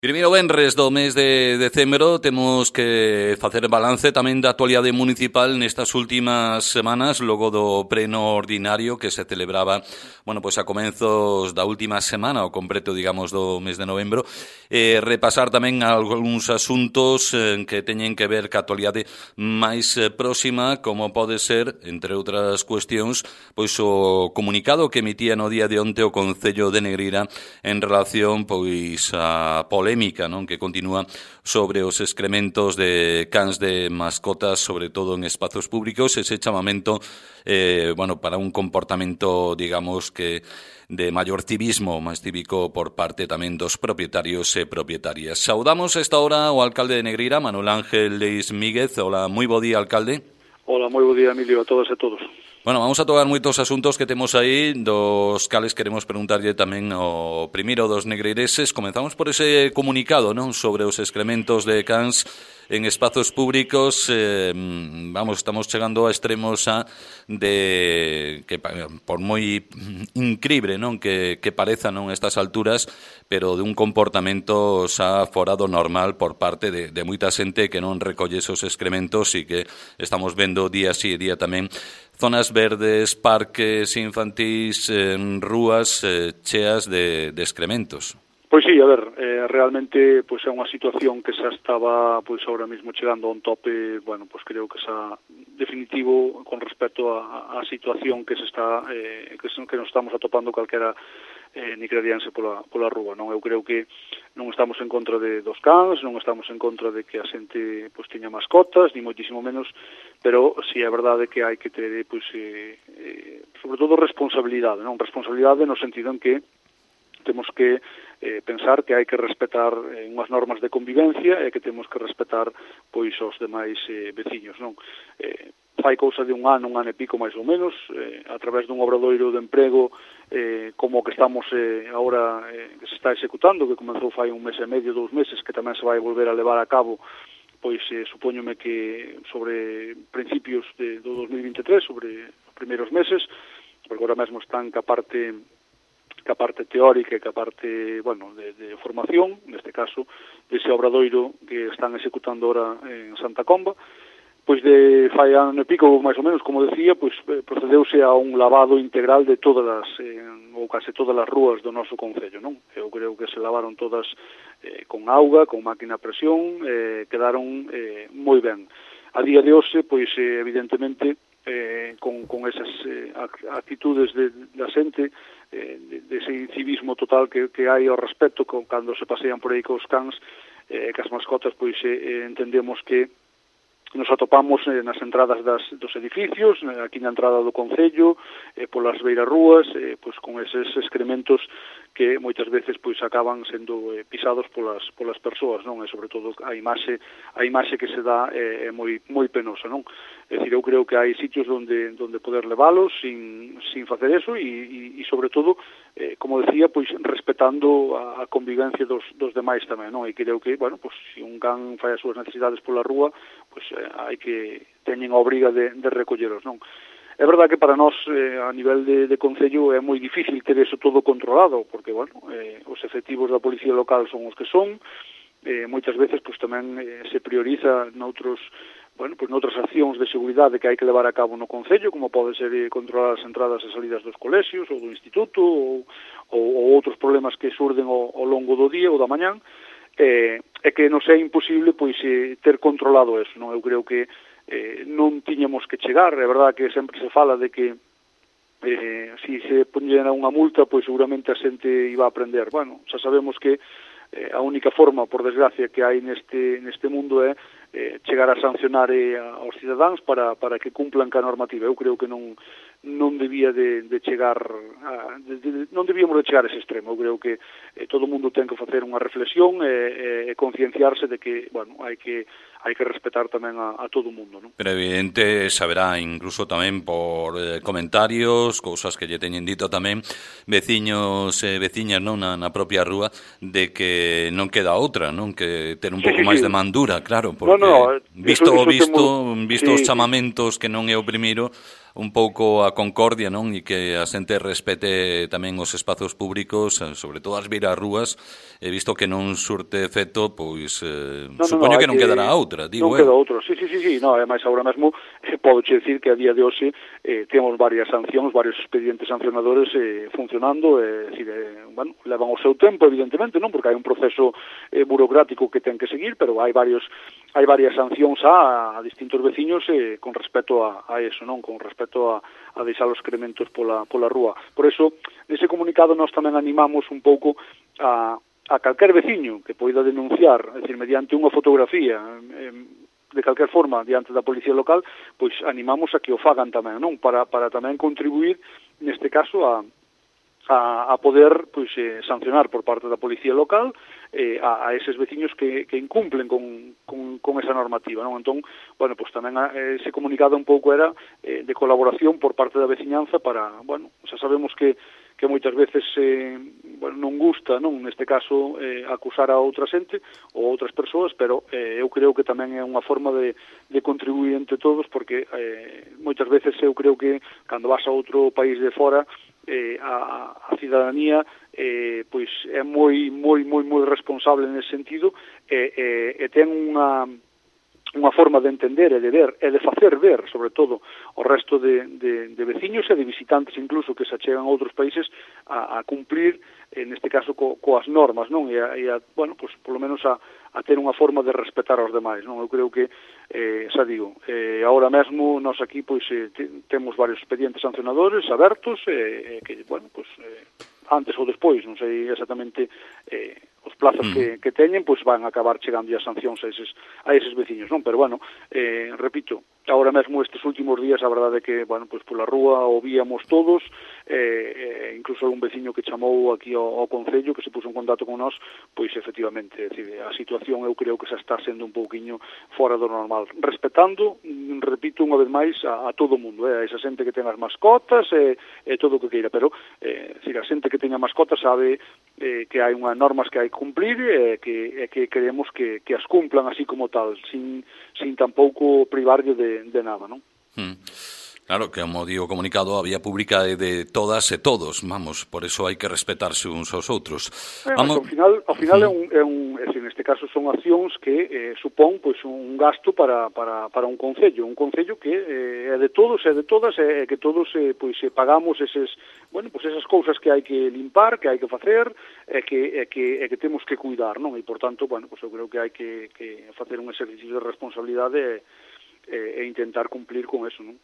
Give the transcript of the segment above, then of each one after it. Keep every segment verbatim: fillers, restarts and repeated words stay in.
Primeiro venres do mes de decembro temos que facer balance tamén da actualidade municipal nestas últimas semanas, logo do pleno ordinario que se celebraba, bueno, pois a comenzos da última semana, o completo, digamos, do mes de novembro, e repasar tamén algúns asuntos eh, que teñen que ver ca actualidade máis próxima, como pode ser, entre outras cuestións, pois o comunicado que emitía no día de onte o Concello de Negreira en relación pois a polémica polémica, non, que continúa sobre os excrementos de cans de mascotas, sobre todo en espazos públicos, ese chamamento, eh, bueno, para un comportamento, digamos, que de maior civismo, máis cívico por parte tamén dos propietarios e propietarias. Saudamos a esta hora o alcalde de Negreira, Manuel Ángel Leis Míguez. Hola, moi bo día, alcalde. Hola, moi bo día, Emilio, a todas e todos. Bueno, vamos a tocar moitos asuntos que temos aí, dos cales queremos preguntarlle tamén ao primeiro dos negreireses. Comenzamos por ese comunicado, non, sobre os excrementos de cans en espazos públicos. Eh, vamos, estamos chegando a extremos a de que por moi incrible, non, que, que pareza, non, estas alturas, pero de un comportamento xa fora do normal por parte de, de moita xente que non recolle esos excrementos e que estamos vendo día sí e día tamén zonas verdes, parques infantís, eh, rúas eh, cheas de, de excrementos. Pois sí, a ver, eh, realmente pois é unha situación que xa estaba pois ahora mesmo chegando a un tope, bueno, pois creo que xa definitivo con respecto a, a situación que se está eh, que, que nos estamos atopando calquera eh, nigreriense pola, pola rúa, non? Eu creo que non estamos en contra de dos cans, non estamos en contra de que a xente pois teña mascotas, ni moitísimo menos, pero si é verdade que hai que ter pois eh, eh, sobre todo responsabilidade, non? Responsabilidade no sentido en que temos que eh, pensar que hai que respetar eh, unhas normas de convivencia e que temos que respetar pois os demais eh, veciños, non? Eh, fai cousa de un ano, un ano e pico máis ou menos, eh, a través dun obradoiro de emprego eh, como que estamos eh, agora eh, que se está executando, que comenzou fai un mes e medio, dous meses, que tamén se vai volver a levar a cabo, pois eh, supóñome que sobre principios de, do dos mil vinte e tres, sobre os primeiros meses, porque agora mesmo están ca parte ca parte teórica e ca parte, bueno, de, de formación, neste caso, dese obradoiro que están executando ahora en Santa Comba. Pois de fai ano e pico, máis ou menos, como decía, pois procedeuse a un lavado integral de todas as, eh, ou case todas as rúas do noso concello, non? Eu creo que se lavaron todas eh, con auga, con máquina a presión, eh, quedaron eh, moi ben. A día de hoxe, pois, eh, evidentemente, eh, con, con esas eh, actitudes de, da xente, eh, de, de ese civismo total que, que hai ao respecto con, cando se pasean por aí cos cans, eh, cas mascotas, pois eh, entendemos que nos atopamos eh, nas entradas das, dos edificios, eh, aquí na entrada do Concello, eh, polas beirarrúas, eh, pois con eses excrementos que moitas veces pois acaban sendo eh, pisados polas polas persoas, non? E sobre todo a imaxe a imaxe que se dá é eh, moi moi penosa, non? É dicir, eu creo que hai sitios onde onde poder leválos sin sin facer eso e e sobre todo eh, como decía, pois respetando a, a convivencia dos dos demais tamén, non? E creo que, bueno, pois se un can fai as súas necesidades pola rúa, pois eh, hai que teñen a obriga de de recolleros, non? É verdade que para nós, eh, a nivel de, de Concello, é moi difícil ter eso todo controlado, porque, bueno, eh, os efectivos da Policía Local son os que son, eh, moitas veces, pois, tamén eh, se prioriza noutros, bueno, pois, noutras accións de seguridade que hai que levar a cabo no Concello, como pode ser eh, controlar as entradas e salidas dos colexios, ou do instituto, ou, ou, ou outros problemas que surden ao, ao longo do día ou da mañán, eh, é que non é imposible, pois, eh, ter controlado eso, non? Eu creo que Eh, non tiñamos que chegar, é verdade que sempre se fala de que eh, si se poñera unha multa, pois seguramente a xente iba a aprender. Bueno, xa sabemos que eh, a única forma, por desgracia, que hai neste neste mundo é eh, chegar a sancionar eh, aos cidadáns para, para que cumplan ca normativa. Eu creo que non non debía de, de chegar a, de, de, non debíamos de chegar a ese extremo. Eu creo que eh, todo o mundo ten que facer unha reflexión e, e, e concienciarse de que, bueno, hai que hai que respetar tamén a, a todo o mundo, non? Pero evidente saberá incluso tamén por eh, comentarios, cousas que lle teñen dito tamén veciños e eh, veciñas, non, na, na propia rúa, de que non queda outra, non, que ter un pouco sí, sí, máis sí. de mandura, claro, porque no, no, visto o visto, temos... visto sí, os chamamentos que non é o primeiro, un pouco a concordia, non? E que a xente respete tamén os espazos públicos, sobre todo as beirarrúas, e visto que non surte efecto, pois eh, no, supoño no, no, que non que quedará outra, digo non eu. queda outro, sí, sí, sí, sí, no, ademais agora mesmo eh, podo che dicir que a día de hoxe eh, temos varias sancións, varios expedientes sancionadores eh, funcionando, eh, decir, eh, bueno, levan o seu tempo, evidentemente, non, porque hai un proceso eh, burocrático que ten que seguir, pero hai varios hai varias sancións a, a distintos veciños eh, con respecto a, a eso, non, con respecto a, a deixar os excrementos pola, pola rúa. Por eso, nese comunicado nós tamén animamos un pouco a a calquer veciño que poida denunciar, é dicir, mediante unha fotografía, eh, de calquer forma, diante da policía local, pois animamos a que o fagan tamén, non? Para, para tamén contribuir, neste caso, a, a, a poder pois, eh, sancionar por parte da policía local eh, a, a eses veciños que, que incumplen con, con, con esa normativa, non? Entón, bueno, pois tamén a, ese comunicado un pouco era eh, de colaboración por parte da veciñanza para, bueno, xa sabemos que que moitas veces eh, bueno, non gusta, non, neste caso, eh, acusar a outra xente ou outras persoas, pero eh, eu creo que tamén é unha forma de, de contribuir entre todos, porque eh, moitas veces eu creo que cando vas a outro país de fora, eh, a, a cidadanía eh, pois é moi, moi, moi, moi responsable nese sentido e, e, e ten unha unha forma de entender e de ver e de facer ver, sobre todo, o resto de, de, de veciños e de visitantes incluso que se achegan a outros países a, a cumplir, en este caso, co, coas normas, non? E a, e a bueno, pues, polo menos a, a ter unha forma de respetar aos demais, non? Eu creo que, eh, xa digo, eh, agora mesmo nós aquí, pois, eh, te, temos varios expedientes sancionadores abertos, eh, eh, que, bueno, pues, eh, antes ou despois, non sei exactamente eh, os plazos mm. que, que teñen, pois van a acabar chegando as sancións a eses, a eses veciños, non? Pero, bueno, eh, repito, agora mesmo estes últimos días a verdade é que, bueno, pois pola rúa o víamos todos, eh, eh, incluso un veciño que chamou aquí ao, ao Concello, que se puso en contacto con nós, pois efectivamente, é dicir, a situación eu creo que xa está sendo un pouquiño fora do normal, respetando, repito unha vez máis, a, a todo o mundo, eh, a esa xente que ten as mascotas e, e todo o que queira, pero eh, decir, a xente que teña mascotas sabe eh, que hai unhas normas que hai que cumplir e eh, que, eh, que queremos que, que as cumplan así como tal, sin, sin tampouco privarlle de, de nada, non? Mm. Claro, que como digo comunicado, a vía pública é de todas e todos, vamos, por eso hai que respetarse uns aos outros. Eh, vamos... Ao final, ao final mm. é un, é un é decir, neste caso son accións que eh, supón pois un gasto para, para, para un concello, un concello que eh, é de todos e de todas e que todos eh, pois eh, pagamos eses, bueno, pois esas cousas que hai que limpar, que hai que facer e que e que e que temos que cuidar, non? E por tanto, bueno, pois eu creo que hai que que facer un exercicio de responsabilidade e, e intentar cumplir con eso, non?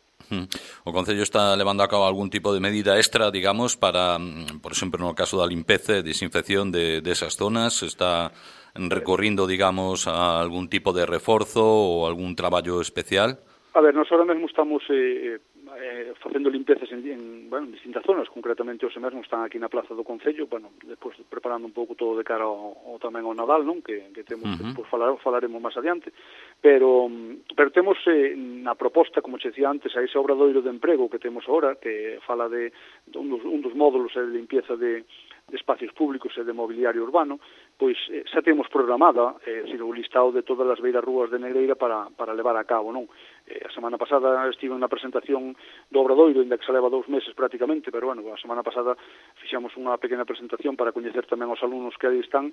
O Concello está levando a cabo algún tipo de medida extra, digamos, para, por exemplo, no caso da limpeza e desinfección de, de esas zonas, está recorrindo, digamos, a algún tipo de reforzo ou algún traballo especial? A ver, nós ahora mesmo estamos eh, eh, facendo limpezas en, en, bueno, en distintas zonas, concretamente hoxe mesmo están aquí na Plaza do Concello, bueno, despois preparando un pouco todo de cara ao, ao tamén ao Nadal, non? Que, que temos, uh-huh. que despois falar, falaremos máis adiante, pero pero temos eh, na proposta, como che decía antes, a ese obradoiro de emprego que temos agora, que fala de, de un, dos, un dos módulos de limpieza de, de espacios públicos e de mobiliario urbano, pois eh, xa temos programada eh, decir, o listado de todas as beirarrúas de Negreira para, para levar a cabo, non? Eh, a semana pasada estive na presentación do obradoiro, ainda que xa leva dous meses prácticamente, pero bueno, a semana pasada fixamos unha pequena presentación para coñecer tamén os alumnos que aí están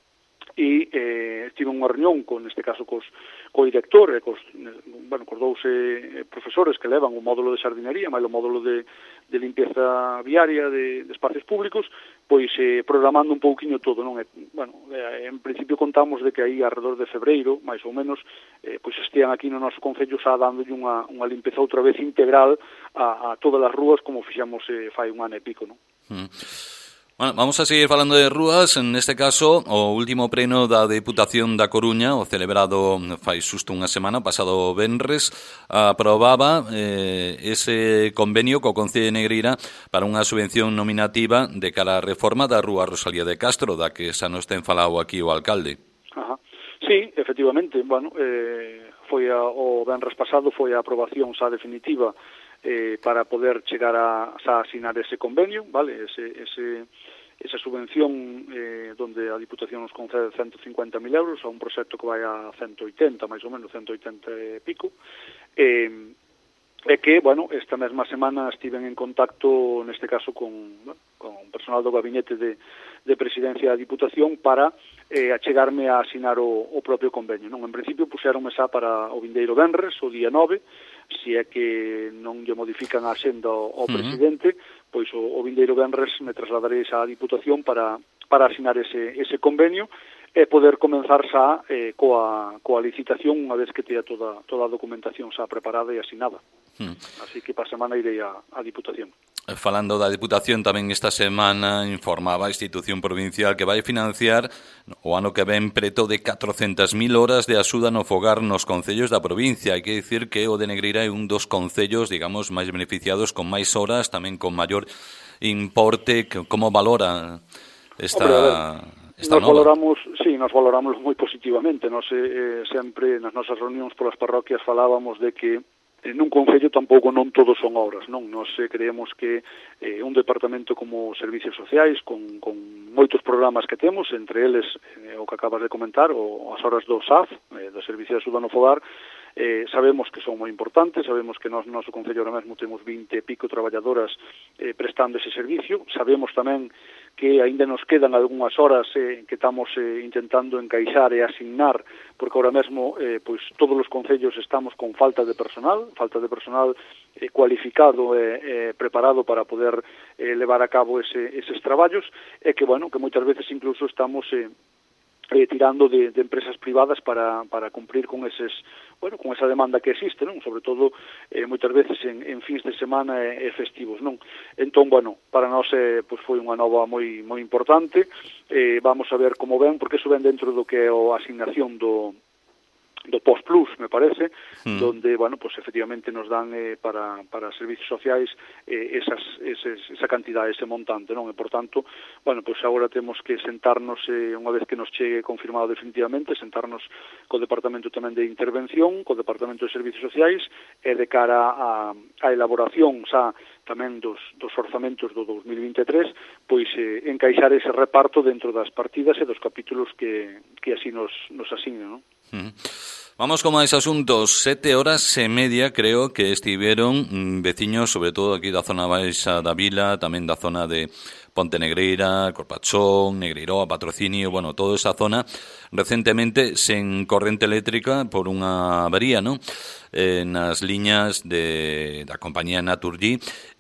e eh, estive unha reunión con, neste caso, cos, co director e cos, bueno, cos dous eh, profesores que levan o módulo de sardinería, máis o módulo de, de limpieza viaria de, de espacios públicos, pois eh, programando un pouquiño todo, non? E, bueno, eh, en principio contamos de que aí alrededor de febreiro, máis ou menos, eh, pois estean aquí no noso concello xa dándolle unha, unha limpeza outra vez integral a, a todas as rúas como fixamos eh, fai un ano e pico, non? Mm. Bueno, vamos a seguir falando de rúas, en este caso o último pleno da Deputación da Coruña, o celebrado fai xusto unha semana, pasado venres, aprobaba eh, ese convenio co Concello de Negreira para unha subvención nominativa de cara á reforma da rúa Rosalía de Castro, da que xa nos ten falado aquí o alcalde. Ajá. Sí, efectivamente, bueno, eh, foi a, o venres pasado foi a aprobación xa definitiva eh, para poder chegar a, a asinar ese convenio, vale, ese, ese, esa subvención eh, donde a Diputación nos concede ciento cincuenta mil euros a un proxecto que vai a ciento oitenta, máis ou menos, ciento oitenta e pico, eh, é que, bueno, esta mesma semana estiven en contacto, neste caso, con, bueno, con personal do gabinete de, de presidencia da Diputación para eh, achegarme a asinar o, o propio convenio. Non, en principio puxeronme xa para o vindeiro venres, o día nove, se é que non lle modifican a axenda ao, ao presidente, pois o, o vindeiro venres me trasladarei xa á Diputación para, para asinar ese, ese convenio e poder comenzar xa eh, coa, coa licitación unha vez que tea toda, toda a documentación xa preparada e asinada. Hmm. Así que para a semana irei á, á Diputación. Falando da Diputación, tamén esta semana informaba a institución provincial que vai financiar o ano que ven preto de catrocentas mil horas de axuda no fogar nos concellos da provincia. Hai que dicir que o de Negreira é un dos concellos, digamos, máis beneficiados, con máis horas, tamén con maior importe. Como valora esta... Hombre, Esta nos nova. valoramos, sí, nos valoramos moi positivamente. Nos eh, sempre nas nosas reunións polas parroquias falábamos de que eh, nun concello tampouco non todos son obras, non? Nos eh, creemos que eh, un departamento como Servicios Sociais, con, con moitos programas que temos, entre eles eh, o que acabas de comentar, o as horas do S A F, eh, do Servicio de Axuda no Fogar, Eh, sabemos que son moi importantes, sabemos que nos, no noso concello ahora mesmo temos vinte e pico traballadoras eh, prestando ese servicio, sabemos tamén que aínda nos quedan algunhas horas eh, que estamos eh, intentando encaixar e asignar, porque ahora mesmo eh, pois todos os concellos estamos con falta de personal, falta de personal eh, cualificado e eh, eh, preparado para poder eh, levar a cabo ese, eses traballos, e que, bueno, que moitas veces incluso estamos... Eh, Eh, tirando de, de empresas privadas para, para cumprir con eses, bueno, con esa demanda que existe, non? Sobre todo eh, moitas veces en, en fins de semana e, e festivos, non? Entón, bueno, para nós eh, pues foi unha nova moi moi importante. Eh, vamos a ver como ven, porque eso ven dentro do que é a asignación do do Post Plus, me parece, mm. donde, bueno, pues efectivamente nos dan eh, para, para servicios sociais eh, esas, eses, esa cantidad, ese montante, non? E, por tanto, bueno, pues agora temos que sentarnos, eh, unha vez que nos chegue confirmado definitivamente, sentarnos co Departamento tamén de Intervención, co Departamento de Servicios Sociais, e de cara a, a elaboración xa tamén dos, dos orzamentos do dos mil vinte e tres, pois eh, encaixar ese reparto dentro das partidas e dos capítulos que, que así nos, nos asignan, non? Uh-huh. Vamos con máis asuntos. Sete horas e media creo que estiveron mm, veciños, sobre todo aquí da zona baixa da vila, tamén da zona de Ponte Negreira, Corpachón, Negreiroa, Patrocinio, bueno, toda esa zona recentemente sen corrente eléctrica por unha avería, non? Eh, nas liñas de, da compañía Naturgy.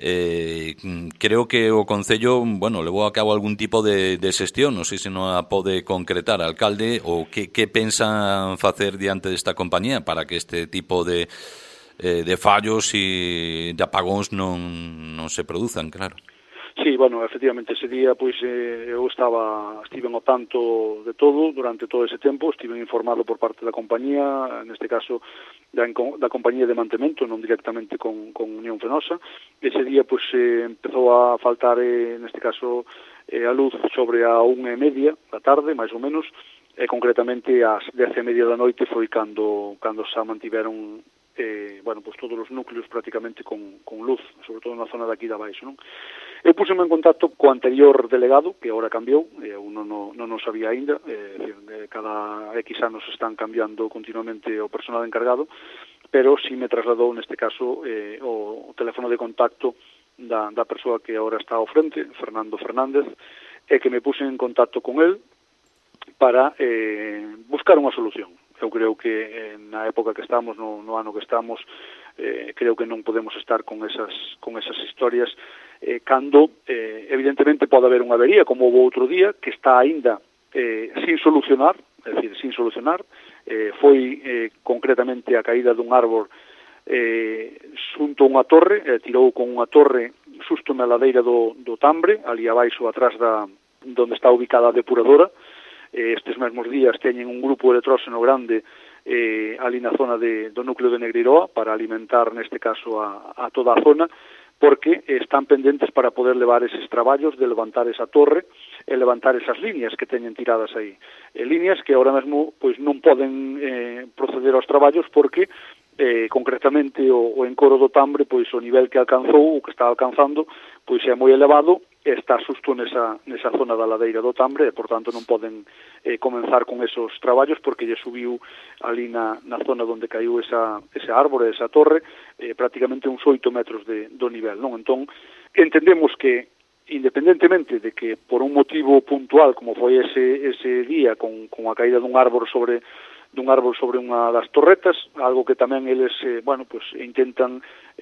Eh, creo que o Concello, bueno, levou a cabo algún tipo de, de xestión, non sei se non a pode concretar, alcalde, ou que, que pensan facer diante desta compañía para que este tipo de, eh, de fallos e de apagóns non, non se produzan, claro. Sí, bueno, efectivamente, ese día pois eh, eu estaba, estiven ao tanto de todo durante todo ese tempo, estiven informado por parte da compañía, neste caso da, da compañía de mantemento, non directamente con, con Unión Fenosa. Ese día pois eh, empezou a faltar, eh, neste caso, eh, a luz sobre a unha e media da tarde, máis ou menos, e concretamente ás dez e media da noite foi cando, cando xa mantiveron eh, bueno, pues todos os núcleos prácticamente con, con luz, sobre todo na zona de aquí de abaixo, non? Eu puseme en contacto co anterior delegado, que agora cambiou, eu non, non, non o sabía aínda, eh, cada X anos están cambiando continuamente o personal encargado, pero si me trasladou neste caso eh, o, o teléfono de contacto da, da persoa que agora está ao frente, Fernando Fernández, e que me puse en contacto con el para eh, buscar unha solución. Eu creo que eh, na época que estamos, no, no ano que estamos, eh, creo que non podemos estar con esas, con esas historias eh, cando, eh, evidentemente, pode haber unha avería, como houve outro día, que está aínda eh, sin solucionar, é dicir, sin solucionar, eh, foi eh, concretamente a caída dun árbor eh, xunto a unha torre, eh, tirou con unha torre xusto na ladeira do, do Tambre, ali abaixo, atrás da donde está ubicada a depuradora. Estes mesmos días teñen un grupo electróxeno grande eh, ali na zona de, do núcleo de Negreiroa para alimentar, neste caso, a, a toda a zona, porque están pendentes para poder levar eses traballos de levantar esa torre e levantar esas líneas que teñen tiradas aí. E líneas que ahora mesmo pois non poden eh, proceder aos traballos porque eh, concretamente o, o encoro do Tambre, pois o nivel que alcanzou, o que está alcanzando, pois é moi elevado está xusto nesa, nesa zona da ladeira do Tambre e, por tanto, non poden eh, comenzar con esos traballos porque lle subiu ali na, na zona onde caiu esa, esa árbore, esa torre, eh, prácticamente uns oito metros de, do nivel, non? Entón, entendemos que, independentemente de que por un motivo puntual, como foi ese, ese día, con, con a caída dun árbor sobre dun árbol sobre unha das torretas, algo que tamén eles, eh, bueno, pues intentan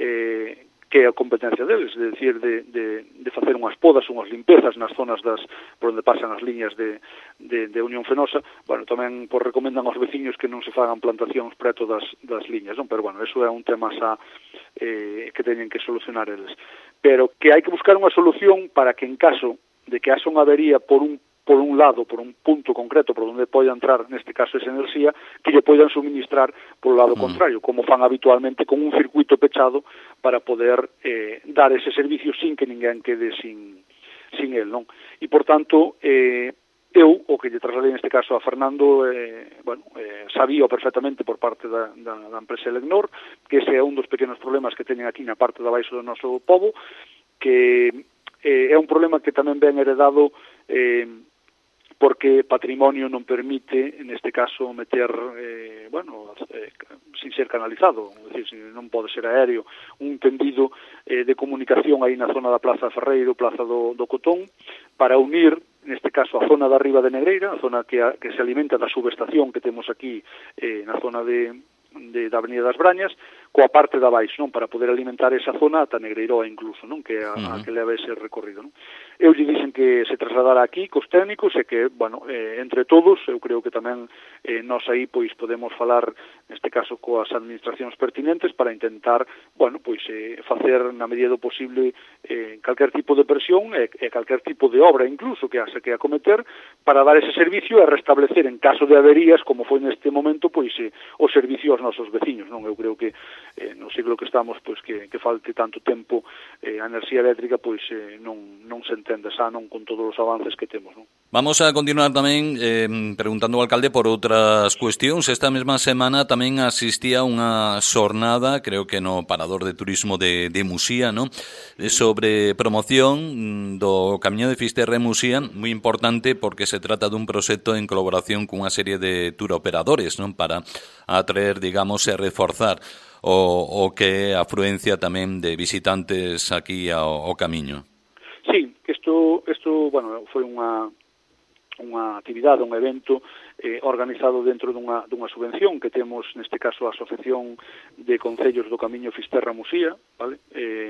eh, que é a competencia deles, de decir, de, de, de facer unhas podas, unhas limpezas nas zonas das por onde pasan as liñas de, de, de Unión Fenosa. Bueno, tamén por recomendan aos veciños que non se fagan plantacións preto das, das liñas, non? Pero, bueno, eso é un tema xa eh, que teñen que solucionar eles. Pero que hai que buscar unha solución para que en caso de que haxa unha avería por un por un lado, por un punto concreto por onde poida entrar, neste caso, esa enerxía, que lle poidan suministrar polo lado mm. contrario, como fan habitualmente con un circuito pechado para poder eh, dar ese servicio sin que ninguén quede sin, sin el, non? E, por tanto, eh, eu, o que lle trasladei neste caso a Fernando, eh, bueno, eh, sabía perfectamente por parte da, da, da empresa Elecnor que ese é un dos pequenos problemas que teñen aquí na parte da baixo do noso pobo, que eh, é un problema que tamén ben heredado eh, porque patrimonio non permite, neste caso, meter, eh, bueno, eh, sin ser canalizado, é dicir, non pode ser aéreo, un tendido eh, de comunicación aí na zona da Plaza Ferreiro, Plaza do, do Cotón, para unir, neste caso, a zona da Riba de Negreira, a zona que, a, que se alimenta da subestación que temos aquí eh, na zona de, de, da Avenida das Brañas, coa parte da baixo, non? Para poder alimentar esa zona ata Negreiroa incluso, non? Que é a, a que leva ese recorrido, non? Eu lle dixen que se trasladara aquí cos técnicos e que, bueno, eh, entre todos, eu creo que tamén eh, nós aí pois podemos falar, neste caso, coas administracións pertinentes para intentar, bueno, pois eh, facer na medida do posible eh, calquer tipo de presión e, e calquer tipo de obra incluso que haxa que acometer para dar ese servicio e restablecer en caso de averías, como foi neste momento, pois eh, o servicio aos nosos veciños, non? Eu creo que eh, no siglo que estamos, pois que, que falte tanto tempo eh, a enerxía eléctrica, pois eh, non, non se entende xa, non, con todos os avances que temos, non? Vamos a continuar tamén eh, preguntando ao alcalde por outras cuestións. Esta mesma semana tamén asistía a unha xornada, creo que no Parador de Turismo de, de Muxía, non? Sobre promoción do Camiño de Fisterra en Muxía, moi importante porque se trata dun proxecto en colaboración cunha serie de tour operadores, non? Para atraer, digamos, e reforzar o, o que é a afluencia tamén de visitantes aquí ao, ao Camiño. Sí, isto, isto bueno, foi unha, unha actividade, un evento eh, organizado dentro dunha, dunha subvención que temos, neste caso, a Asociación de Concellos do Camiño Fisterra Muxía, vale? Eh,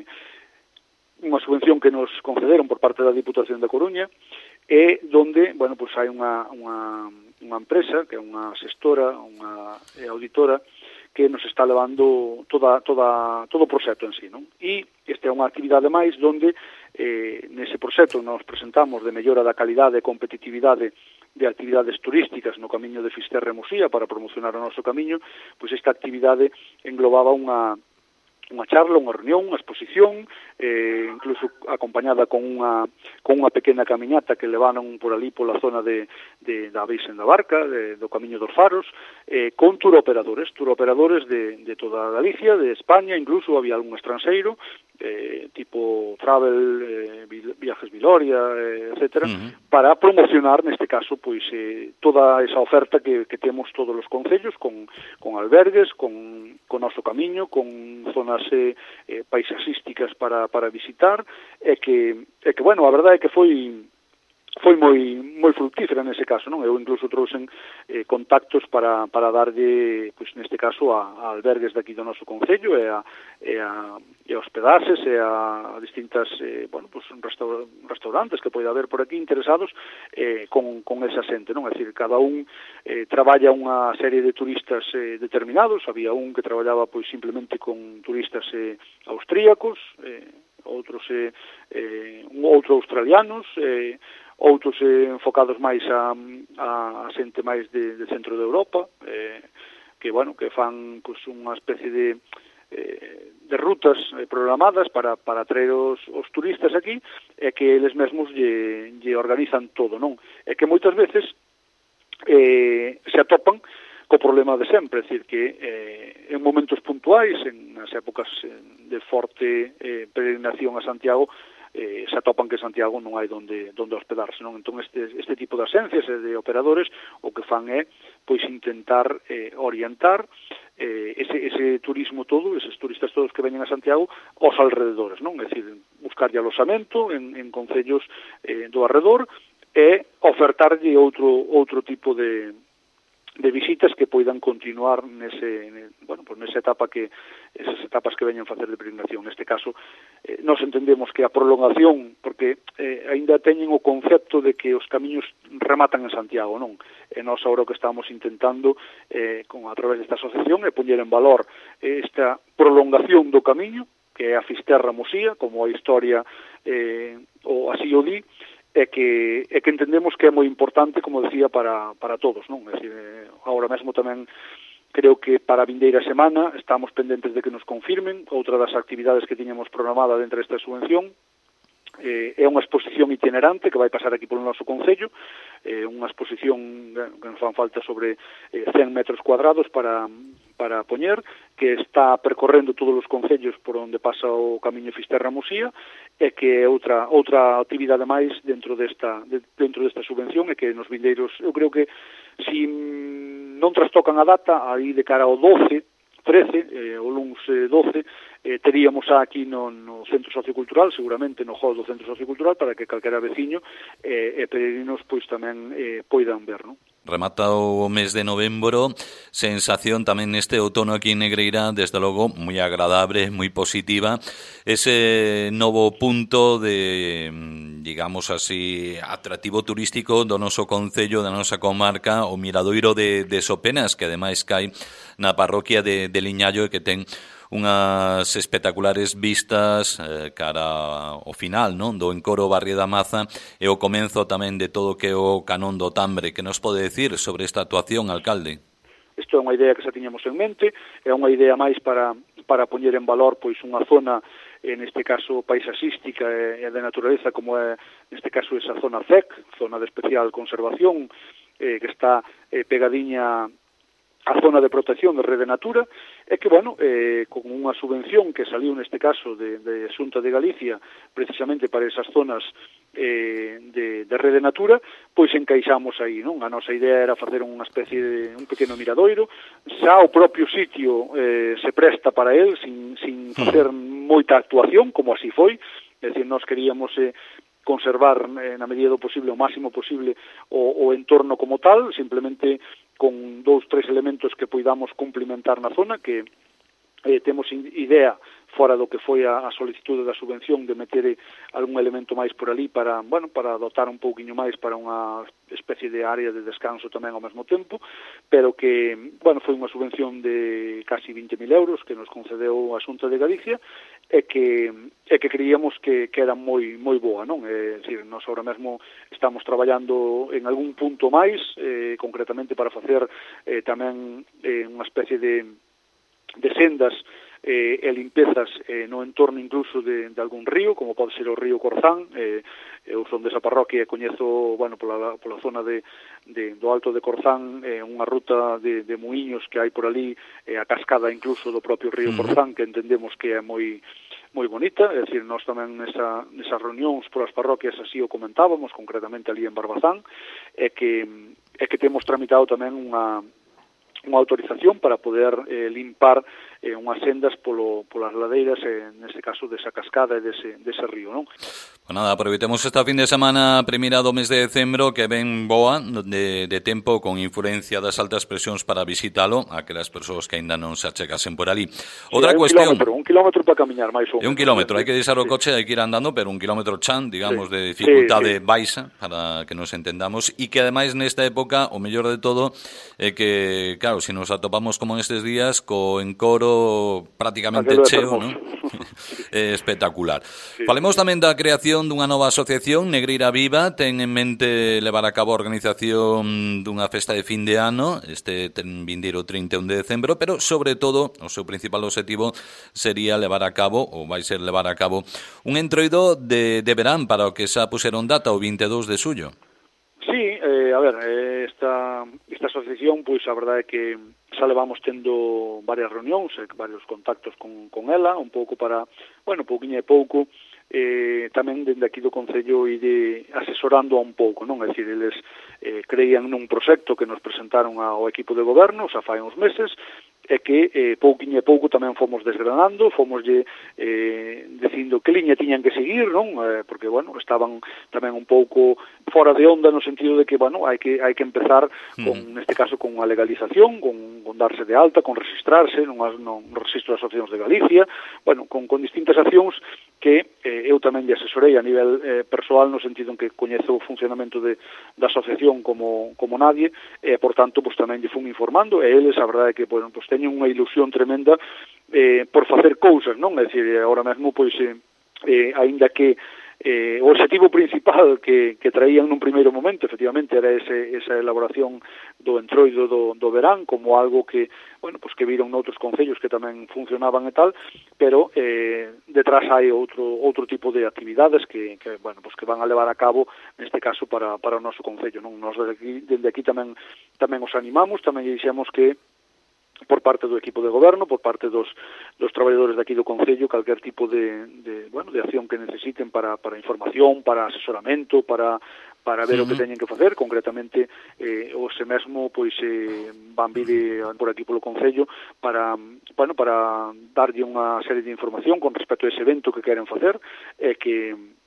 unha subvención que nos concederon por parte da Diputación da Coruña e donde, bueno, pues hai unha, unha, unha empresa que é unha xestora, unha eh, auditora que nos está levando toda, toda, todo o proxecto en sí, non? E esta é unha actividade máis donde eh, nese proxecto nos presentamos de mellora da calidade e competitividade de actividades turísticas no Camiño de Fisterra e Muxía para promocionar o noso camiño, pois esta actividade englobaba unha unha charla, unha reunión, unha exposición, eh, incluso acompañada con unha con unha pequena camiñata que levaron por ali pola zona de, de da Virxen da Barca, de, do Camiño dos Faros, eh, con tour operadores, tour operadores de, de toda Galicia, de España, incluso había algún estranxeiro, eh, tipo Travel, eh, Viajes Viloria, eh, etcétera, uh-huh. para promocionar, neste caso, pois eh, toda esa oferta que, que temos todos os concellos, con, con albergues, con, con noso camiño, con zonas eh, paisaxísticas para, para visitar, e que, e que, bueno, a verdade é que foi foi moi moi fructífera nese caso, non? Eu incluso trouxen eh, contactos para, para darlle, pois neste caso, a, a albergues daqui do noso concello e a, e a, e a hospedases e a, a distintas, eh, bueno, pois restaur, restaurantes que pode haber por aquí interesados eh, con, con esa xente, non? É dicir, cada un eh, traballa unha serie de turistas eh, determinados, había un que traballaba pois simplemente con turistas eh, austríacos, eh, outros eh, eh, outros australianos, eh, outros eh, enfocados máis a, a, a xente máis de, de centro de Europa, eh, que, bueno, que fan pues, unha especie de, eh, de rutas eh, programadas para, para traer os, os turistas aquí, e que eles mesmos lle, lle organizan todo, non? E que moitas veces eh, se atopan co problema de sempre, é dicir, que eh, en momentos puntuais, en as épocas de forte eh, peregrinación a Santiago, eh, se atopan que Santiago non hai donde, donde hospedarse, non? Entón este, este tipo de asencias e de operadores o que fan é pois intentar eh, orientar eh, ese, ese turismo todo, eses turistas todos que veñen a Santiago aos alrededores, non? É dicir, buscarlle alosamento en, en concellos eh, do arredor e ofertarlle outro outro tipo de de visitas que poidan continuar nese, bueno, pues nesa etapa que esas etapas que veñen facer de peregrinación. Neste caso, eh, nós entendemos que a prolongación, porque eh, aínda teñen o concepto de que os camiños rematan en Santiago, non? E nós agora o que estamos intentando eh, con a través desta asociación é poñer en valor esta prolongación do camiño, que é a Fisterra Mosía, como a historia eh, o así o di, é que, é que entendemos que é moi importante, como decía, para, para todos, non? É dicir, agora mesmo tamén creo que para a vindeira semana estamos pendentes de que nos confirmen outra das actividades que tiñamos programada dentro desta subvención. Eh, é unha exposición itinerante que vai pasar aquí polo noso concello, eh, unha exposición que nos fan falta sobre eh, cen metros cuadrados para, para poñer, que está percorrendo todos os concellos por onde pasa o camiño Fisterra Mosía, e que é outra outra actividade máis dentro desta de, dentro desta subvención, e que nos vindeiros, eu creo que si non trastocan a data, aí de cara ao doce, trece, eh, o luns eh, doce, eh, teríamos aquí no, no Centro Sociocultural, seguramente no hall do Centro Sociocultural, para que calquera veciño eh, e peregrinos pois tamén eh, poidan ver, non? Remata o mes de novembro, sensación tamén neste outono aquí en Negreira, desde logo, moi agradable, moi positiva, ese novo punto de, digamos así, atractivo turístico do noso concello, da nosa comarca, o Miradoiro de, de Sopenas, que ademais cai na parroquia de, de Liñallo e que ten unhas espectaculares vistas eh, cara ao final, non, do encoro Barrio da Maza e o comenzo tamén de todo que é o Canón do Tambre. Que nos pode decir sobre esta actuación, alcalde? Isto é unha idea que xa tiñamos en mente, é unha idea máis para, para poñer en valor pois unha zona, en este caso paisaxística e de naturaleza, como é neste caso esa zona C E C, zona de especial conservación, eh, que está eh, pegadiña a zona de protección de Rede Natura, é que, bueno, eh, con unha subvención que saliu neste caso de, de Xunta de Galicia precisamente para esas zonas eh, de, de Rede Natura, pois encaixamos aí, non? A nosa idea era facer unha especie de un pequeno miradoiro, xa o propio sitio eh, se presta para el, sin, sin facer moita actuación, como así foi, é dicir, nós queríamos eh, conservar eh, na medida do posible, o máximo posible, o, o entorno como tal, simplemente con dous, tres elementos que poidamos complementar na zona, que eh, temos idea fora do que foi a, a solicitude da subvención de meter algún elemento máis por ali para, bueno, para dotar un pouquiño máis para unha especie de área de descanso tamén ao mesmo tempo, pero que, bueno, foi unha subvención de casi vinte mil euros que nos concedeu a Xunta de Galicia e que, e que creíamos que, que era moi moi boa, non? É dicir, nós agora mesmo estamos traballando en algún punto máis, eh, concretamente para facer eh, tamén eh, unha especie de, de sendas eh, e limpezas eh, no entorno incluso de, de algún río, como pode ser o río Corzán. eh, eu son desa parroquia e coñezo, bueno, pola, pola zona de, de, do Alto de Corzán, eh, unha ruta de, de muiños que hai por ali, eh, a cascada incluso do propio río Corzán, que entendemos que é moi moi bonita, é dicir, nós tamén nesa, nesas reunións polas parroquias así o comentábamos, concretamente ali en Barbazán, é que, é que temos tramitado tamén unha unha autorización para poder eh, limpar eh, unhas sendas polo, polas ladeiras, eh, neste caso desa cascada e dese, dese río, non? Pues nada, aproveitemos esta fin de semana primeira do mes de decembro, que ven boa de, de tempo, con influencia das altas presións para visitalo, aquelas persoas que aínda non se achegasen por ali. Outra sí, cuestión... Kilómetro, un kilómetro para camiñar, máis ou menos. É un kilómetro, hai que deixar o coche, hai que ir andando, pero un kilómetro chan, digamos, sí, de dificultade sí, sí. baixa, para que nos entendamos, e que ademais nesta época, o mellor de todo, é que, claro, se nos atopamos como nestes días, co encoro prácticamente cheo, non? É espectacular. Sí. Falemos tamén da creación dunha nova asociación, Negreira Viva. Ten en mente levar a cabo a organización dunha festa de fin de ano, este vindeiro trinta e un de decembro, pero sobre todo o seu principal objetivo sería levar a cabo, ou vai ser levar a cabo, un entroido de, de verán para o que xa puseron data o vinte e dous de xullo. Sí, eh, a ver, esta, esta asociación, pois a verdade é que xa levamos tendo varias reunións, eh, varios contactos con, con ela, un pouco para, bueno, pouquiño e pouco, eh, tamén dende aquí do Concello ide asesorando un pouco, non? É dicir, eles eh, creían nun proxecto que nos presentaron ao equipo de goberno xa fai uns meses, e que eh, pouquinho e pouco tamén fomos desgranando, fomoslle eh, dicindo que liña tiñan que seguir, non? Eh, porque, bueno, estaban tamén un pouco fora de onda no sentido de que, bueno, hai que hai que empezar con, mm. neste caso, con a legalización, con, con darse de alta, con registrarse non, non registro das asociacións de Galicia, bueno, con, con distintas accións que eh, eu tamén lle asesorei a nivel eh, persoal no sentido en que coñezo o funcionamento de, da asociación como, como nadie, e, por tanto, pues, tamén lle fun informando, e eles, a verdade é que, bueno, pues, teñen unha ilusión tremenda eh, por facer cousas, non? É dicir, agora mesmo, pois, eh, eh, aínda que eh, o objetivo principal que, que traían nun primeiro momento, efectivamente, era ese, esa elaboración do entroido do, do verán como algo que, bueno, pues que viron noutros concellos que tamén funcionaban e tal, pero eh, detrás hai outro outro tipo de actividades que, que bueno, pues que van a levar a cabo neste caso para, para o noso concello, non? Nos desde aquí, desde aquí tamén tamén os animamos, tamén lle dixemos que por parte do equipo de goberno, por parte dos, dos traballadores de aquí do Concello, calquer tipo de, de, bueno, de acción que necesiten para, para información, para asesoramento, para, para ver sí. o que teñen que facer, concretamente eh, o se mesmo pois eh, van vir por aquí polo Concello para, bueno, para darlle unha serie de información con respecto a ese evento que queren facer, e eh, que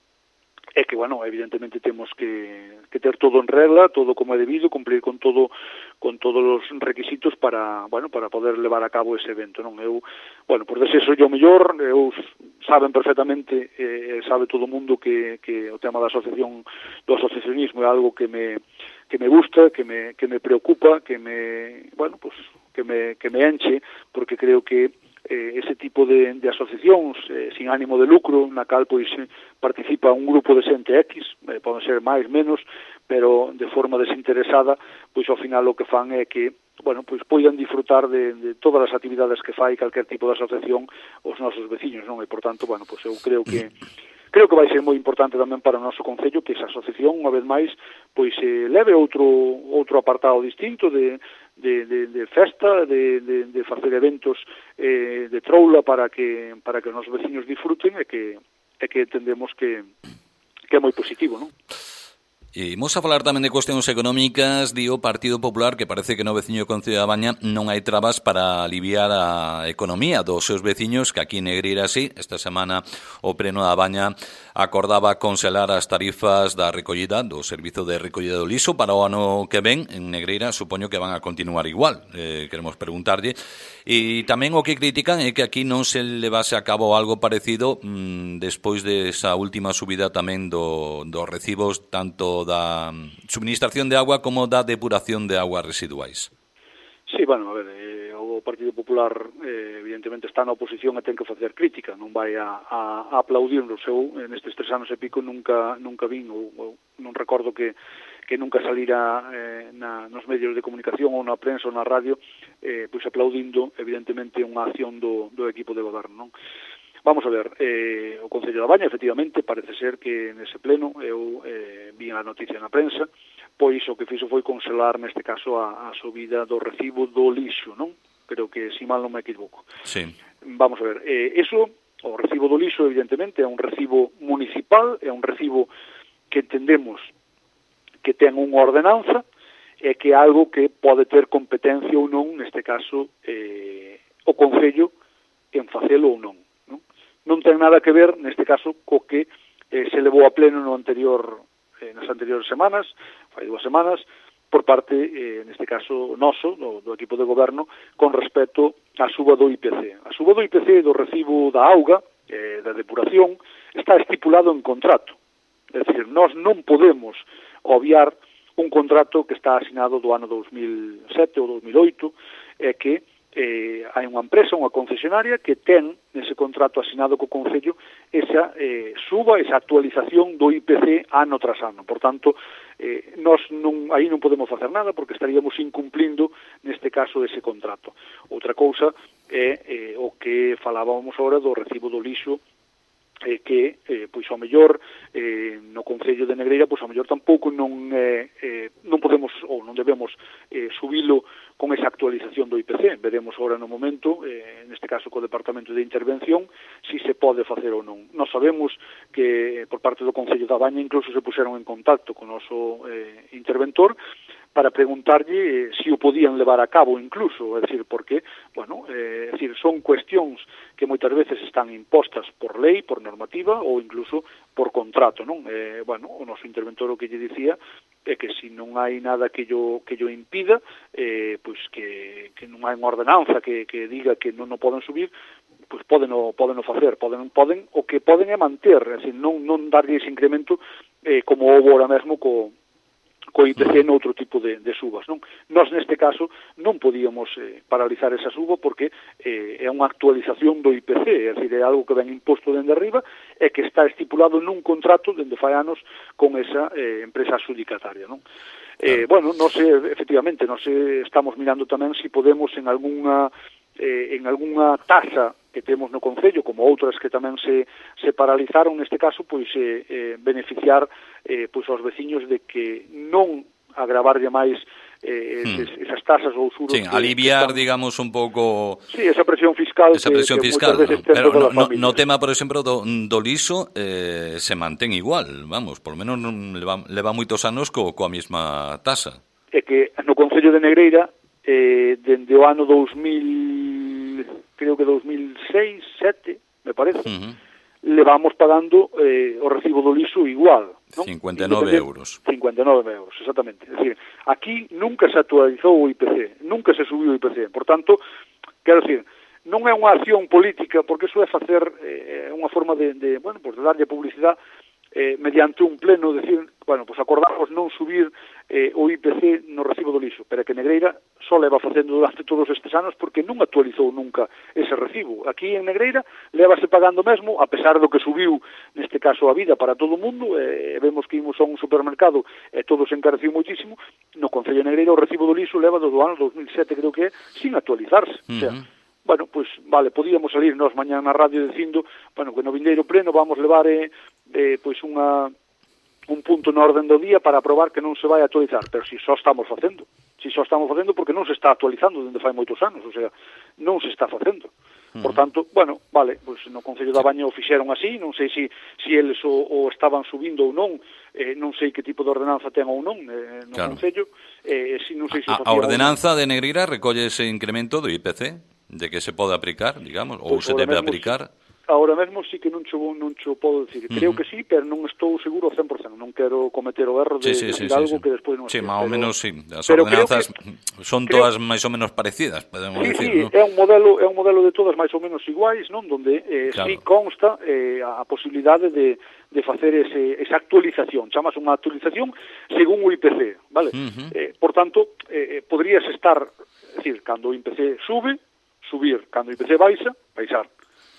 é que, bueno, evidentemente temos que, que ter todo en regla, todo como é debido, cumplir con todo con todos os requisitos para, bueno, para poder levar a cabo ese evento, non? Eu, bueno, por deseso yo mellor, eu saben perfectamente, eh, sabe todo o mundo que, que o tema da asociación, do asociacionismo é algo que me que me gusta, que me que me preocupa, que me, bueno, pues que me que me enche, porque creo que eh, ese tipo de, de asociacións eh, sin ánimo de lucro, na cal pois participa un grupo de xente X, eh, poden ser máis, menos, pero de forma desinteresada, pois ao final o que fan é que, bueno, pois poidan disfrutar de, de todas as actividades que fai calquer tipo de asociación os nosos veciños, non? E, por tanto, bueno, pois eu creo que creo que vai ser moi importante tamén para o noso concello que esa asociación, unha vez máis, pois eh, leve outro outro apartado distinto de de, de, de festa, de, de, de facer eventos eh, de troula para que para que os nosos veciños disfruten e que e que entendemos que que é moi positivo, non? E imos a falar tamén de cuestións económicas. Di o Partido Popular que parece que no veciño do Concello da Baña non hai trabas para aliviar a economía dos seus veciños, que aquí en Negreira sí. Esta semana o Pleno da Baña acordaba congelar as tarifas da recollida do servizo de recollida do lixo para o ano que ven. En Negreira supoño que van a continuar igual, eh, queremos preguntarlle. E tamén o que critican é que aquí non se levase a cabo algo parecido mmm, despois desa última subida tamén do, dos recibos tanto da suministración de agua como da depuración de aguas residuais. Sí, bueno, a ver, eh, o Partido Popular eh, evidentemente está na oposición e ten que facer crítica, non vai a, a, a aplaudir o seu, nestes tres anos e pico nunca nunca vin, ou, ou non recordo que que nunca salira eh, na, nos medios de comunicación ou na prensa ou na radio eh, pois aplaudindo evidentemente unha acción do, do equipo de goberno, non? Vamos a ver, eh, o Concello da Baña, efectivamente, parece ser que nese pleno, eu eh, vi a noticia na prensa, pois o que fixo foi congelar, neste caso, a, a subida do recibo do lixo, non? Creo que, si mal non me equivoco. Sí. Vamos a ver, eh, eso, o recibo do lixo, evidentemente, é un recibo municipal, é un recibo que entendemos que ten unha ordenanza, e que é algo que pode ter competencia ou non, neste caso, eh, o Concello en facelo ou non. Non ten nada que ver, neste caso, co que eh, se levou a pleno no anterior, eh, nas anteriores semanas, fai dúas semanas, por parte, eh, neste caso, noso, do, do equipo de goberno, con respecto á suba do I P C. A suba do I P C do recibo da auga, eh, da depuración, está estipulado en contrato. É dicir, nós non podemos obviar un contrato que está asinado do ano dous mil sete ou dous mil oito, e que eh, hai unha empresa, unha concesionaria que ten nese contrato asinado co Concello esa eh, suba, esa actualización do I P C ano tras ano. Por tanto, eh, nós non, aí non podemos facer nada porque estaríamos incumplindo neste caso ese contrato. Outra cousa é eh, o que falábamos agora do recibo do lixo, eh, que, eh, pois, ao mellor, eh, no Concello de Negreira, pois, ao mellor tampouco non, eh, eh, non podemos ou non debemos eh, subilo con esa actualización actualización do I P C. Veremos agora no momento, eh, neste caso co Departamento de Intervención, si se pode facer ou non. Nós sabemos que por parte do Concello da Baña incluso se puxeron en contacto con o noso eh, interventor para preguntarlle eh, si o podían levar a cabo incluso, é dicir, porque, bueno, eh, é dicir, son cuestións que moitas veces están impostas por lei, por normativa ou incluso por contrato, non? Eh, bueno, o noso interventor o que lle dicía é que se non hai nada que yo que yo impida, eh, pois que, que non hai unha ordenanza que, que diga que non o poden subir, pois poden o, poden o facer, poden, poden, o que poden é manter, é dicir, non, non darlle ese incremento eh, como houve ahora mesmo co co I P C noutro tipo de, de subas, non? Nós, neste caso, non podíamos eh, paralizar esa suba porque eh, é unha actualización do I P C, é dicir, é algo que ven imposto dende arriba e que está estipulado nun contrato dende fai anos con esa eh, empresa adjudicataria, non? Eh, bueno, non sei, efectivamente, non sei, estamos mirando tamén se si podemos en algunha eh, en algunha tasa que temos no Concello, como outras que tamén se, se paralizaron, neste caso, pois eh, eh, beneficiar eh, pois aos veciños de que non agravarlle máis eh, hmm. esas tasas ou xuros. Sí, que, aliviar, que están, digamos, un pouco... Sí, esa presión fiscal esa que, presión que fiscal, moitas veces no, pero no, no, no tema, por exemplo, do, do liso eh, se mantén igual, vamos, por lo menos leva, leva moitos anos co, coa mesma tasa. É que no Concello de Negreira, eh, dende o ano dous mil, creo que dous mil seis, sete, me parece, uh-huh. levamos pagando eh, o recibo do liso igual, non? cincuenta e nove euros. cincuenta e nove euros, exactamente. É dicir, aquí nunca se actualizou o I P C, nunca se subiu o I P C. Por tanto, quero dicir, non é unha acción política, porque eso é facer eh, unha forma de, de, bueno, pues de darlle publicidade eh, mediante un pleno, decir, bueno, pues acordamos non subir eh, o I P C no recibo do liso, pero que Negreira só leva facendo durante todos estes anos porque non actualizou nunca ese recibo. Aquí en Negreira levase pagando mesmo, a pesar do que subiu neste caso a vida para todo o mundo, eh, vemos que imos a un supermercado e eh, todo se encareciu moitísimo, no Concello de Negreira o recibo do liso leva do ano dos mil sete, creo que é, sin actualizarse. Uh-huh. O sea, bueno, pois, pues, vale, podíamos salir nós mañá na radio dicindo, bueno, que no vindeiro pleno vamos levar eh, eh, pois unha un punto na orden do día para aprobar que non se vai actualizar, pero si só estamos facendo, si só estamos facendo porque non se está actualizando dende fai moitos anos, o sea, non se está facendo. Por tanto, bueno, vale, pois no Concello da Baña o fixeron así, non sei se si, si eles o, o estaban subindo ou non, eh, non sei que tipo de ordenanza ten ou non eh, no claro. Concello, eh, si non sei se a, a ordenanza de Negreira recolle ese incremento do I P C, de que se pode aplicar, digamos, ou pues se debe aplicar? Ahora mesmo sí que non cho, non cho podo decir. Creo uh-huh. que sí, pero non estou seguro ao cen por cento. Non quero cometer o erro de sí, sí, decir sí, algo sí. que despois non Sí, sei. máis ou menos, sí. As pero ordenanzas que, son creo, todas máis ou menos parecidas, podemos sí, decir, sí, ¿no? é un modelo, é un modelo de todas máis ou menos iguais, non? Donde eh, claro. sí consta eh, a posibilidade de, de facer ese, esa actualización. Chamas unha actualización según o I P C, vale? Uh-huh. Eh, por tanto, eh, podrías estar, é dicir, cando o I P C sube, subir, cando o I P C baixa, baixar.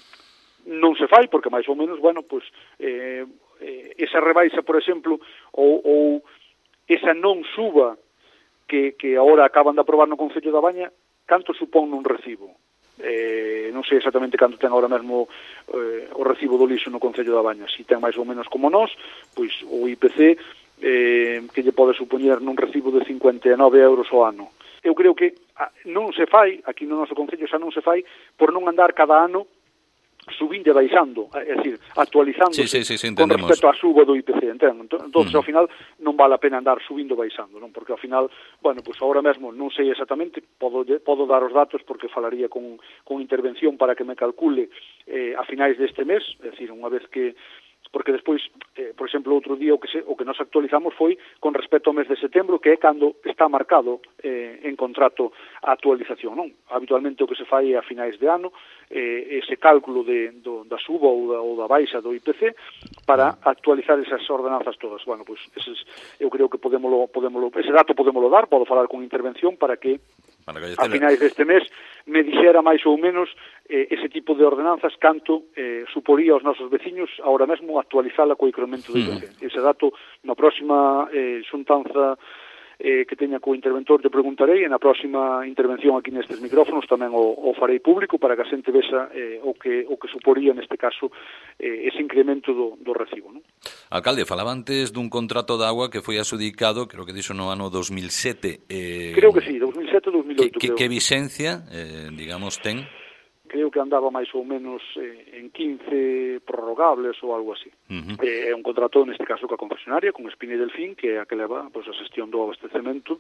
Non se fai, porque máis ou menos, bueno, pues, eh, eh, esa rebaixa, por exemplo, ou, ou esa non suba que, que agora acaban de aprobar no Concello da Baña, canto supón nun recibo? Eh, non sei exactamente canto ten agora mesmo eh, o recibo do liso no Concello da Baña. Si ten máis ou menos como nós, pois o I P C eh, que lle pode supoñer nun recibo de cincuenta e nove euros ao ano. Eu creo que non se fai, aquí no noso Concello xa non se fai, por non andar cada ano subindo e baixando, é dicir, actualizando sí, sí, sí, sí, con respecto á suba do I P C, entendo? Entón, uh-huh. ao final non vale a pena andar subindo e baixando, non? Porque ao final, bueno, pois pues agora mesmo non sei exactamente, podo, podo dar os datos porque falaría con, con intervención para que me calcule eh, a finais deste mes, é dicir, unha vez que porque despois, eh, por exemplo, outro día o que se, o que nos actualizamos foi con respecto ao mes de setembro, que é cando está marcado eh, en contrato a actualización, non? Habitualmente o que se fai a finais de ano, eh, ese cálculo de, do, da suba ou da, ou da baixa do I P C para actualizar esas ordenanzas todas. Bueno, pois pues, eses, eu creo que podémolo, podémolo, ese dato podémolo dar, podo falar con intervención para que a finais deste mes me dixera máis ou menos eh, ese tipo de ordenanzas canto eh, suporía aos nosos veciños ahora mesmo actualizala co incremento do I P C. Uh-huh. Ese dato na próxima eh, xuntanza eh, que teña co interventor te preguntarei, e na próxima intervención aquí nestes micrófonos tamén o, o farei público para que a xente vexa eh, o que o que suporía neste caso eh, ese incremento do, do recibo, non? Alcalde, falaba antes dun contrato de agua que foi adxudicado, creo que dixo no ano dos mil sete. Eh... Creo que sí, dos mil sete, dos mil oito, que, que vixencia, eh, digamos, ten? Creo que andaba máis ou menos eh, en quince prorrogables ou algo así. Uh-huh. Eh, é un contrato, neste caso, coa concesionaria, con Espina e Delfín, que é a que leva pois, a xestión do abastecemento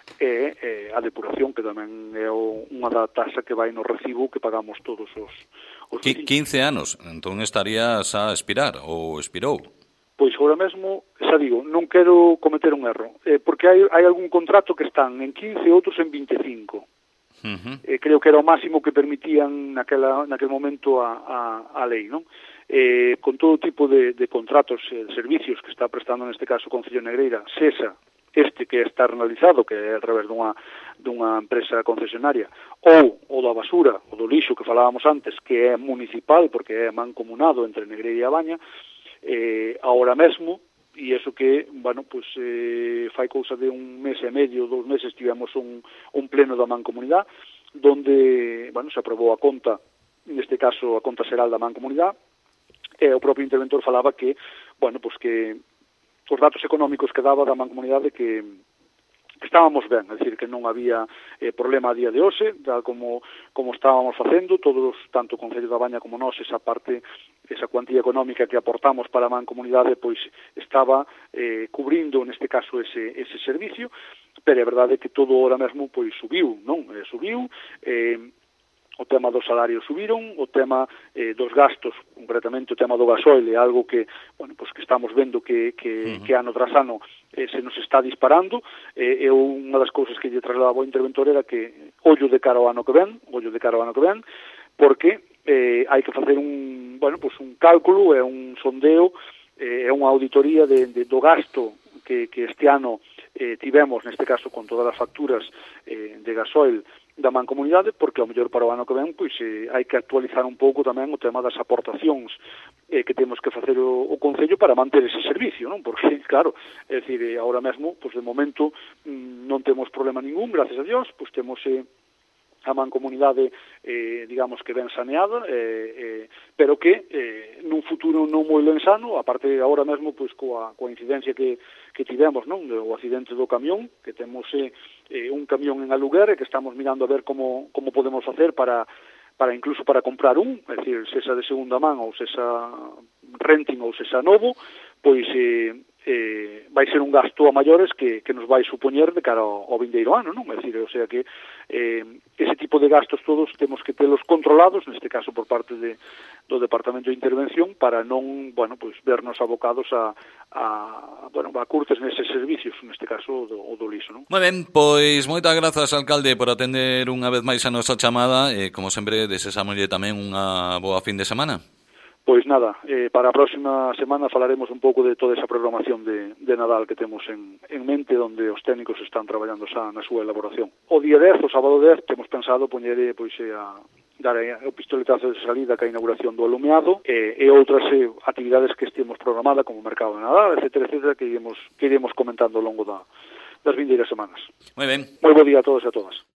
e eh, a depuración, que tamén é o, unha da taxa que vai no recibo que pagamos todos os, os vecinos. quince anos, entón estarías a expirar, ou expirou? Pois agora mesmo, xa digo, non quero cometer un erro, eh, porque hai, hai algún contrato que están en quince e outros en vinte e cinco. Uh-huh. Eh, creo que era o máximo que permitían naquela, naquel momento a, a, a lei, non? Eh, con todo tipo de, de contratos e eh, servicios que está prestando neste caso o Concello de Negreira, SESA, este que é externalizado, que é a través dunha, dunha empresa concesionaria, ou o da basura, o do lixo que falábamos antes, que é municipal, porque é mancomunado entre Negreira e a Baña, eh, agora mesmo, e eso que, bueno, pues eh, fai cousa de un mes e medio, dous meses, tivemos un, un pleno da mancomunidade, donde, bueno, se aprobou a conta, neste caso a conta xeral da mancomunidade, e o propio interventor falaba que, bueno, pues que os datos económicos que daba da mancomunidade que que estábamos ben, é dicir, que non había eh, problema a día de hoxe, tal como, como estábamos facendo, todos, tanto o Concello da Baña como nós, esa parte, esa cuantía económica que aportamos para a mancomunidade, pois estaba eh, cubrindo, neste caso, ese, ese servicio, pero é verdade que todo ahora mesmo pois subiu, non? Eh, subiu, eh, o tema dos salarios subiron, o tema eh, dos gastos, concretamente o tema do gasoil, é algo que, bueno, pues que estamos vendo que, que, uh-huh. que ano tras ano eh, se nos está disparando, eh, e unha das cousas que lle trasladaba o interventor era que ollo de cara ao ano que ven, ollo de cara ao ano que ven, porque eh, hai que facer un, bueno, pues un cálculo, é un sondeo, é eh, unha auditoría de, de, do gasto que, que este ano eh, tivemos, neste caso, con todas as facturas eh, de gasoil da mancomunidade, porque ao mellor para o ano que ven pois eh, hai que actualizar un pouco tamén o tema das aportacións eh, que temos que facer o, o Concello para manter ese servicio, non? Porque, claro, é dicir, eh, agora mesmo, pois de momento mm, non temos problema ningún, gracias a Dios, pois temos eh, a mancomunidade, eh, digamos que ben saneada, eh, eh, pero que eh, nun futuro non moi lensano, aparte agora mesmo pois coa, coa incidencia que, que tivemos, non? O accidente do camión, que temos eh, eh, un camión en aluguer e que estamos mirando a ver como, como podemos facer para, para incluso para comprar un, é dicir, se esa de segunda man ou se esa renting ou se esa novo, pois eh, eh, vai ser un gasto a maiores que, que nos vai supoñer de cara ao, ao vindeiro ano, non? É dicir, o sea que eh, ese tipo de gastos todos temos que telos controlados, neste caso por parte de, do Departamento de Intervención, para non, bueno, pues vernos abocados a, a bueno, a curtes neses servicios, neste caso o do, o do lixo, non? Moi ben, pois moitas grazas, alcalde, por atender unha vez máis a nosa chamada e, como sempre, desesámoslle tamén unha boa fin de semana. Pois nada, eh, para a próxima semana falaremos un pouco de toda esa programación de, de Nadal que temos en, en mente, onde os técnicos están traballando xa na súa elaboración. O día dez, o sábado dez, temos pensado poñer pois, a, dar o pistoletazo de salida ca inauguración do alumeado e, e outras eh, actividades que estemos programada, como o mercado de Nadal, etcétera, etcétera, que iremos, que iremos comentando ao longo da, das vindeiras semanas. Moi ben. Moi bo día a todos e a todas.